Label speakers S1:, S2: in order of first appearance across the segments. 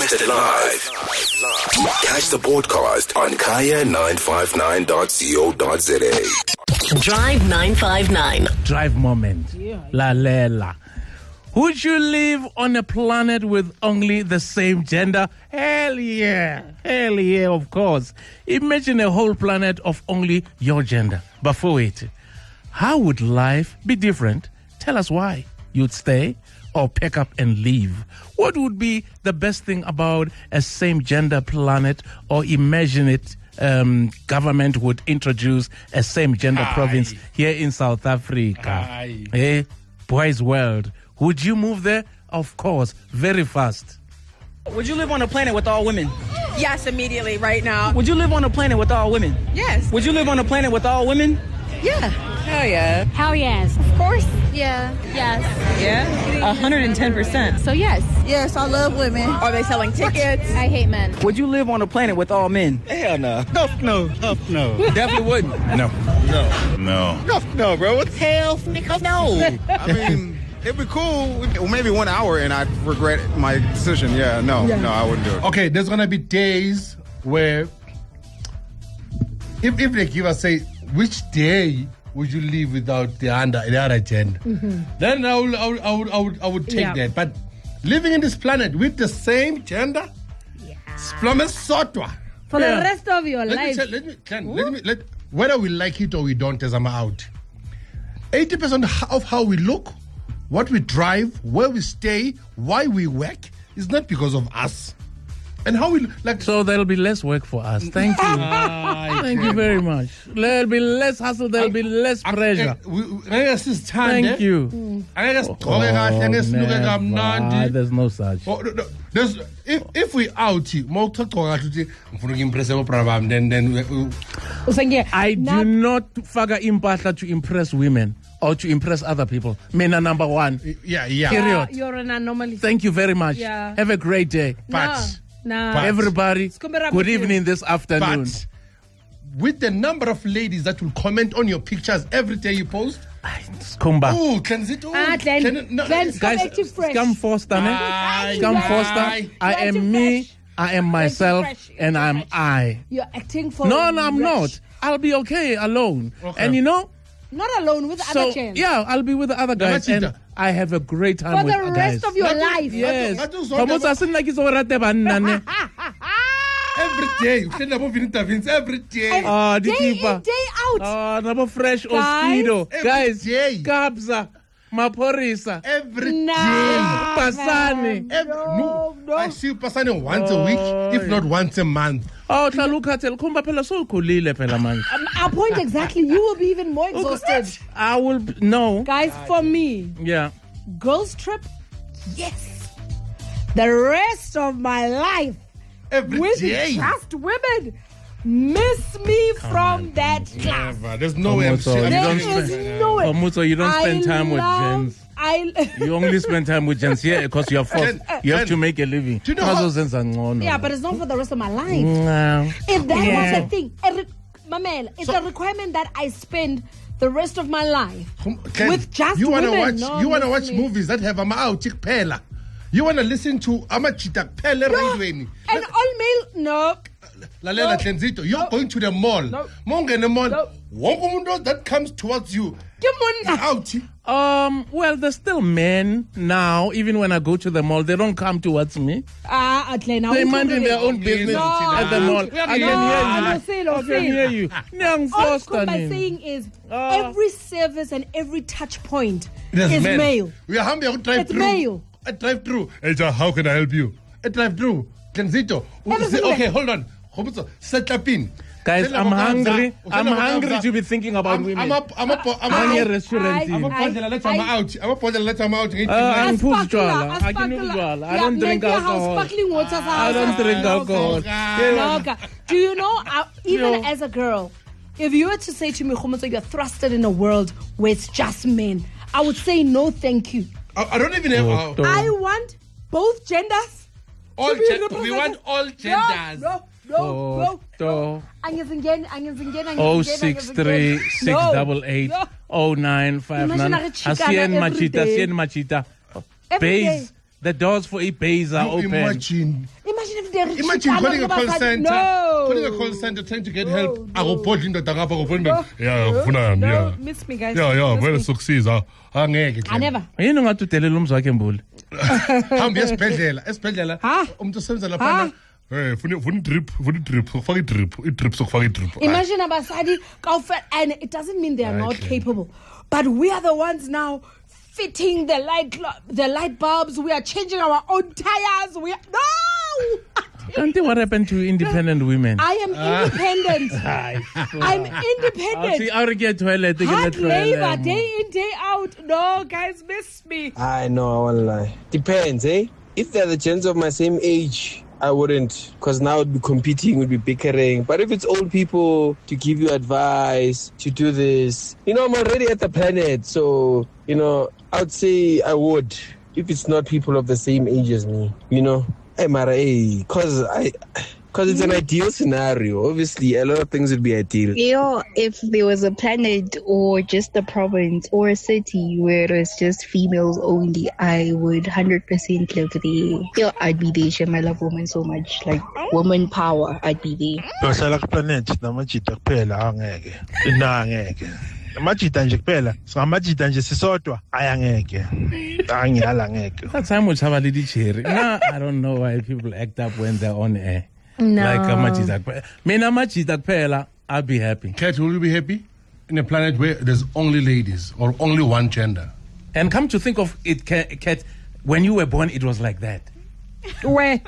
S1: Broadcasted live. Catch the broadcast on kaya959.co.za.
S2: Drive 959.
S3: Drive moment. Lalela. Would you live on a planet with only the same gender? Hell yeah. Hell yeah, of course. Imagine a whole planet of only your gender. But for wait, how would life be different? Tell us why. You'd stay or pack up and leave. What would be the best thing about a same gender planet? Or imagine it, government would introduce a same gender province here in South Africa. Boys world. Would you move there? Of course, very fast.
S4: Would you live on a planet with all women?
S5: Yes, immediately, right now.
S4: Would you live on a planet with all women?
S5: Yes.
S4: Would you live on a planet with all women?
S5: Yeah. Hell yeah.
S6: Hell yes. Of course. Yeah. Yes.
S5: Yeah?
S4: 110%.
S6: So yes.
S5: Yes, I love women. Are they selling tickets?
S6: I hate men.
S4: Would you live on a planet with all men?
S7: Hell no. No.
S4: Definitely wouldn't.
S7: No, bro. What the hell? No. I mean, it'd be cool. Maybe 1 hour and I'd regret my decision. No, I wouldn't do it.
S8: Okay, there's going to be days where if they give us, say, which day would you live without the other gender? Then I would take that. But living in this planet with the same gender? Sotwa.
S6: For the rest of your life.
S8: Whether we like it or we don't, as I'm out. 80% of how we look, what we drive, where we stay, why we work, is not because of us. And how we like.
S3: So there'll be less work for us. Thank you. Thank you very much. There'll be less hustle. There'll be less pressure. Thank you. There's no such.
S8: If we out,
S3: I do not faga impahla to impress women or to impress other people. Mena number one.
S8: Yeah.
S3: Period.
S6: You're an anomaly.
S3: Thank you very much.
S6: Yeah.
S3: Have a great day.
S6: No.
S3: Everybody, good evening this afternoon.
S8: But with the number of ladies that will comment on your pictures every day you post.
S3: Kumba.
S8: Oh, cleanse it.
S3: Guys, Scam Foster. Scam Foster. I am me. I am myself. And I'm I.
S6: You're acting for
S3: No, I'm not. I'll be okay alone.
S8: Okay.
S3: And you know,
S6: not alone with other gents.
S3: Yeah, I'll be with the other guys. And I have a great time
S6: for
S3: with
S6: the rest of your life.
S3: Yes.
S8: Every day. Every day.
S6: Day in, day out.
S3: Number fresh Oskido. Guys,
S8: day.
S3: Kabza. Maporisa.
S8: Every day.
S3: Pasani.
S8: No. I see Pasani once a week, if not once a month.
S3: Oh, Tlalukatel, kumba pela so kulile pela man.
S6: Our point exactly. You will be even more exhausted.
S3: I will no.
S6: Guys, for me, girls trip, yes. The rest of my life
S8: every
S6: with
S8: day.
S6: Just women. Miss me from that class.
S8: There's no way.
S6: There is no way.
S3: Muto, you don't spend time with gents. You only spend time with gents here because you're forced. You have to make a living.
S8: Do you know
S6: yeah, but it's not for the rest of my life.
S3: No.
S6: If that was a thing, it's a requirement that I spend the rest of my life with just women.
S8: You wanna watch movies that have chick pela. You wanna listen to Amachita Pele radio.
S6: And all male, no.
S8: Lalela Tlenzito, you're going to the mall. Mongene mall. One that comes towards you. Out.
S3: Well, there's still men now. Even when I go to the mall, they don't come towards me. They minding their own business at the mall. I can hear you.
S6: All I'm saying is every service and every touch point is male.
S8: We are humble.
S6: It's male.
S8: A drive-through. How can I help you? A drive-through. Tlenzito. Okay, hold on. Set up in.
S3: Guys, I'm hungry. I'm hungry to be thinking about women. I'm a restaurant.
S8: I'm
S3: I don't drink alcohol. I don't drink alcohol.
S6: Do you know, even as a girl, if you were to say to me, you're thrusted in a world where it's just men, I would say no, thank you.
S8: I don't even have.
S6: I want both genders.
S8: We want all genders.
S6: No.
S3: 063 688 0959. Asien Machita. Bays. The doors for a bays are open.
S6: Imagine imagine if they're
S8: Imagine calling a call center.
S6: No.
S8: Calling a call center trying to get help.
S6: No.
S8: I go put in the tanga for
S6: No.
S8: yeah.
S6: Miss me, guys.
S8: Where
S6: Miss me.
S8: success? I
S6: never.
S3: yini ungatutele lo mzwakhe mbuli
S8: Hambi esibhedlela.
S6: Ha?
S8: Umuntu osebenza lapha. Funa drip, faka drip sokufaka drip.
S6: Imagine abasadi kaufel, and it doesn't mean they are not capable, but we are the ones now fitting the light bulbs. We are changing our own tires. No.
S3: Don't think what happened to independent women.
S6: I am independent. I'm independent. Hard labor, day in, day out. No, guys, miss me.
S9: I know, I won't lie. Depends, eh? If they're the gents of my same age, I wouldn't, because now we'd be competing, we'd be bickering. But if it's old people to give you advice, to do this, I'm already at the planet. So, I would say I would, if it's not people of the same age as me, because it's an ideal scenario. Obviously, a lot of things would be ideal.
S10: If there was a planet or just a province or a city where it's just females only, I would 100% live there. I'd be there. I love women so much. Like, woman power, I'd be there.
S11: Amajita nje kuphela singamajita nje sisodwa ayangeke angiyala ngeke.
S3: That time we have a little cherry. I don't know why people act up when they're on air.
S6: No.
S3: Like amajita kuphela. Mina amajita kuphela, I'll be happy.
S8: Kat, will you be happy in a planet where there's only ladies or only one gender?
S3: And come to think of it, Kat, when you were born, it was like that.
S6: Where?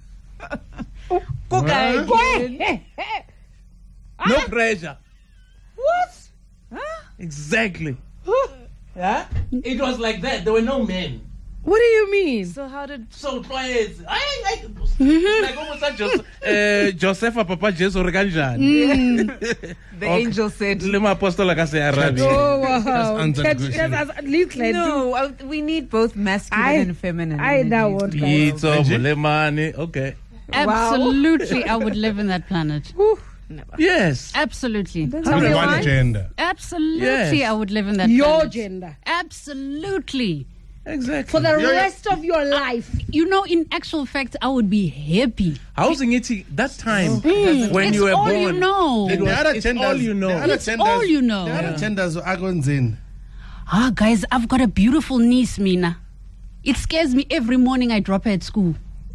S3: No pressure.
S6: What?
S3: Exactly. Yeah? It was like that. There were no men.
S6: What do you mean?
S5: So how did...
S3: So quiet. Like almost like Joseph Papa Jesu Reganjan.
S5: The angel said...
S6: Oh, wow.
S5: No, we need both masculine and feminine.
S6: I now want
S3: Okay.
S12: Absolutely, I would live in that planet.
S5: Never.
S3: Yes.
S12: Absolutely.
S8: Only one gender.
S12: Absolutely,
S3: Yes.
S12: I would live in that
S6: Your
S12: planet.
S6: gender.
S12: Absolutely.
S3: Exactly.
S6: For the rest of your life.
S12: In actual fact, I would be happy.
S3: Housing it that time when you were
S12: all
S3: born.
S12: you know.
S3: It's all you know.
S12: It's all you know.
S8: The other genders are going in.
S12: Guys, I've got a beautiful niece, Mina. It scares me every morning I drop her at school.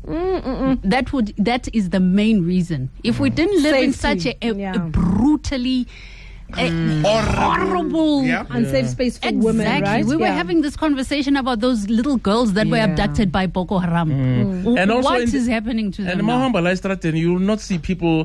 S12: That is the main reason. If we didn't live in such a brutally horrible
S6: unsafe space for women, right?
S12: We were having this conversation about those little girls that were abducted by Boko Haram.
S3: And also
S12: what is happening to them
S3: and
S12: now?
S3: And you will not see people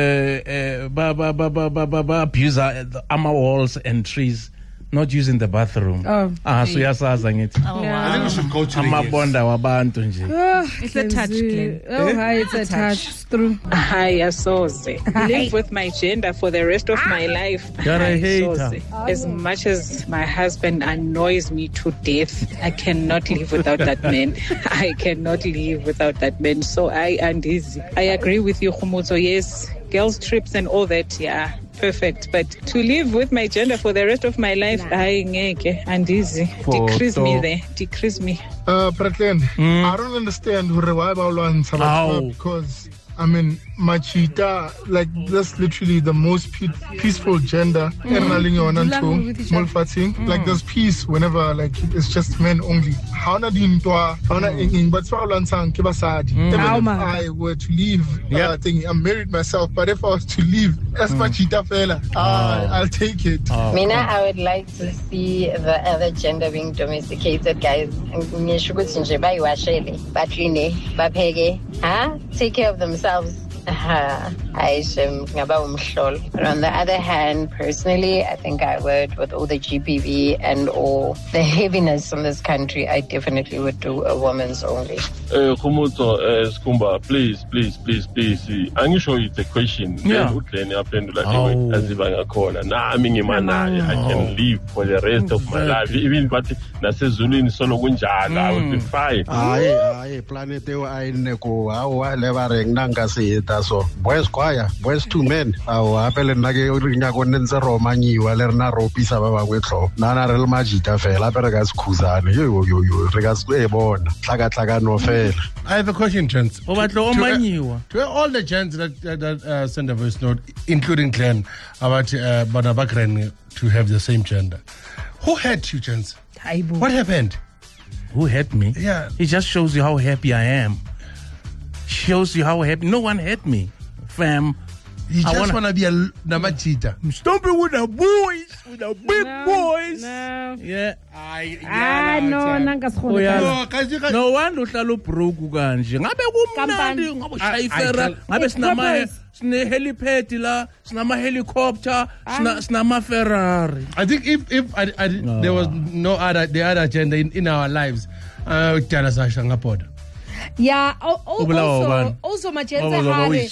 S3: abuse armor walls and trees. Not using the bathroom.
S6: Oh.
S3: So yasaza ngithi.
S8: I think we should go to the
S3: Amabonda wabantu nje.
S5: It's a touch, Glenn.
S6: Oh, hi, it's a touch. It's true.
S13: Hi, Asoze. Live with my gender for the rest of my life.
S3: You're a hater.
S13: As much as my husband annoys me to death, I cannot live without that man. I cannot live without that man. So I agree with you, Khumutso. Yes, girls' trips and all that, yeah. Perfect, but to live with my gender for the rest of my life, decrease me there, decrease me.
S14: Pretend, I don't understand why because Machita, like that's literally the most peaceful gender. Like there's peace whenever it's just men only. Even if I were to leave, I'm married myself, but if I was to leave, as Machita fella, I'll take it.
S15: Mina, I would like to see the other gender being domesticated, guys. Take care of themselves. But on the other hand, personally, I think I would, with all the GBV and all the heaviness in this country, I definitely would do a woman's only.
S16: Khumutso, Skumba, please. I'm sure it's a question.
S3: Yeah.
S16: I can live for the rest of my life. Even but Nasezulin Solo Gunjala, I would be fine.
S17: Planet I neko, how I never nanga see it. Yeah, so boys choir, boys 2 men. Apele nage nyako nenze romanyiwa le rena ropisa ba bangwe tlo. Nana re le majita fela apere ka skuzane. Yo re ka bona. Tlaka no fela.
S8: I have a question, gents. To all the gents that send a voice note, including Glenn, about Banabakren to have the same gender. Who hurt you, gents? What happened?
S3: Who hurt me?
S8: Yeah.
S3: It just shows you how happy I am. Shows you how happy. No one hurt me, fam.
S8: You just want to be a namachita.
S3: Stop it with the boys, with the big boys.
S6: No.
S3: Yeah. No one uhlala ubroke kanje. Ngabe kumnandi ngabe shayifera, ngabe sine helipad la, sinama helicopter, sinama Ferrari.
S8: I think if there was no other gender in our lives, Tana Sasha Ngapoda.
S6: Yeah, also Machenza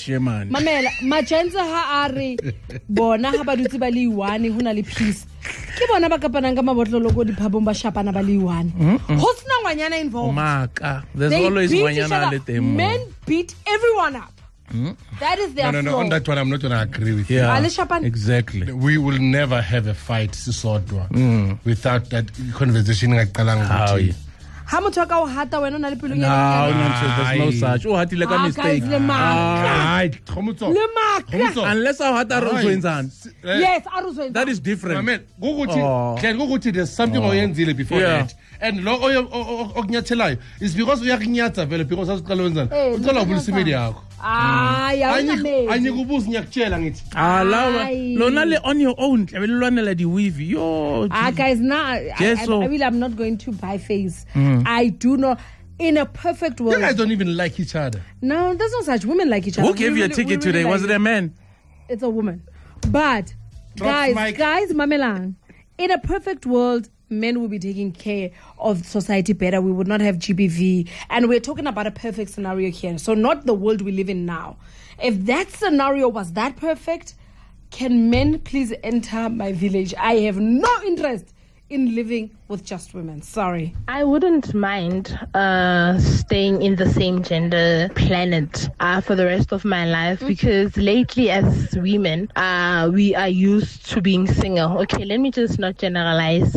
S6: Hari bona ha ba dutse ba le one ho na le peace ke bona ba kapanang ka mabotlolo go diphabong ba shapana ba le one ho sna ngwanyana involved
S3: maka there's always ngwanyana le teng
S6: men beat everyone up. That is their
S8: no, on that one I'm not going to agree with you.
S3: Yeah, exactly.
S8: We will never have a fight without that conversation ngaqalanga.
S6: How much hata wena na le pelo
S3: ya there's no such hatile ka mistake unless hata rozwenzana
S6: yes aruzwenzana
S3: that is different.
S8: Amen ukuthi there's something oyenzile before that and lo okunyathelayo is because uyakunyatha vele because asiqala wenzana uqala ubulisa imedi yakho anyikubuza ngiyakutshela ngithi
S3: lawa lona le on your own belilwanela di weave yo
S6: guys now I'm not going to buy face. I do not. In a perfect world,
S8: you guys don't even like each other.
S6: No, there's no such. Women like each other.
S3: Who gave you a ticket today? Was it a man?
S6: It's a woman. But guys, Mamelang, in a perfect world, men will be taking care of society better. We would not have GBV. And we're talking about a perfect scenario here. So not the world we live in now. If that scenario was that perfect, can men please enter my village? I have no interest in living with just women. Sorry.
S18: I wouldn't mind staying in the same gender planet for the rest of my life because lately as women, we are used to being single. Okay, let me just not generalize.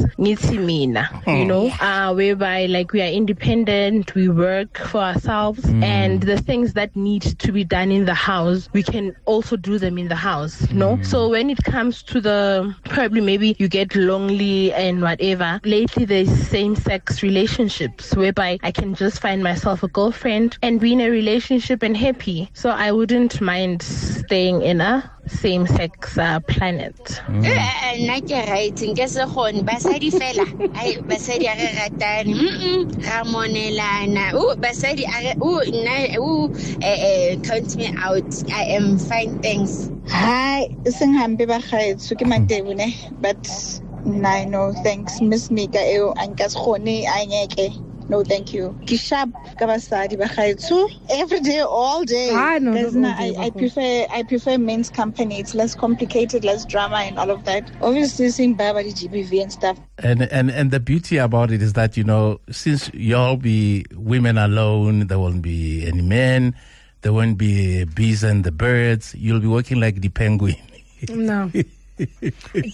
S18: Whereby like we are independent, we work for ourselves and the things that need to be done in the house, we can also do them in the house. So when it comes to the probably maybe you get lonely and whatever, lately there's same-sex relationships whereby I can just find myself a girlfriend and be in a relationship and happy. So I wouldn't mind staying in a same-sex planet.
S19: Count me out. I am fine, thanks. Hi, but no, thanks. Miss Mika, no, thank you. Kishab kabasadi bakhaitsu every day, all day. I prefer men's company. It's less complicated, less drama, and all of that. Obviously, seeing Baba GBV and stuff.
S3: And the beauty about it is that since y'all be women alone, there won't be any men. There won't be bees and the birds. You'll be working like the penguin.
S6: No. It's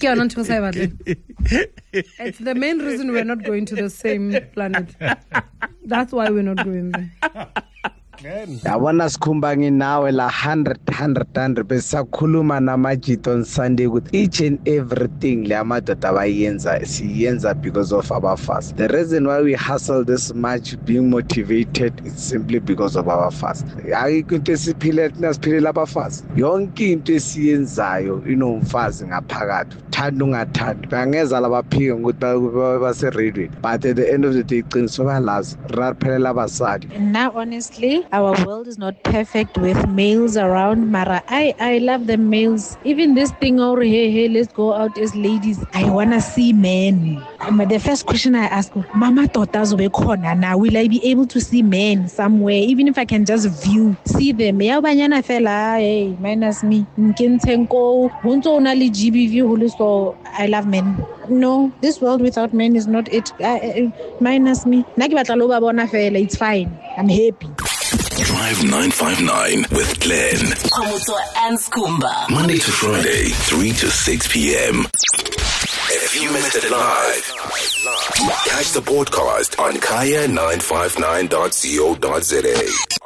S6: the main reason we're not going to the same planet. That's why we're not going there.
S9: Yabona sikhumbangi nawe la 100 besakhuluma namajito on Sunday with each and everything le amadoda bayenza siyenza because of our fast. The reason why we hustle this much being motivated is simply because of our fast. Ayikho into esiphile nasiphilela aba fast. Yonke into esiyenzayo inomfazi ngaphakathi. Thanda ungathandi. Bangeza labaphike ukuthi base radio. But at the end of the day iqiniso balazi raphelela abasadi.
S20: Now honestly our world is not perfect with males around, Mara. I love the males. Even this thing over here, hey, let's go out as ladies. I wanna see men. The first question I ask, Mama Tota's now, will I be able to see men somewhere, even if I can just see them? Yeah, banyana fella, hey, minus me. Nkentenko, Hunto onali GBV, so I love men. No, this world without men is not it. Minus me. It's fine. I'm happy.
S1: Drive 959 with Glenn.
S2: Khomotso and Skumba.
S1: Monday to Friday, 3 to 6 p.m. If you missed it live, catch the podcast on kaya959.co.za.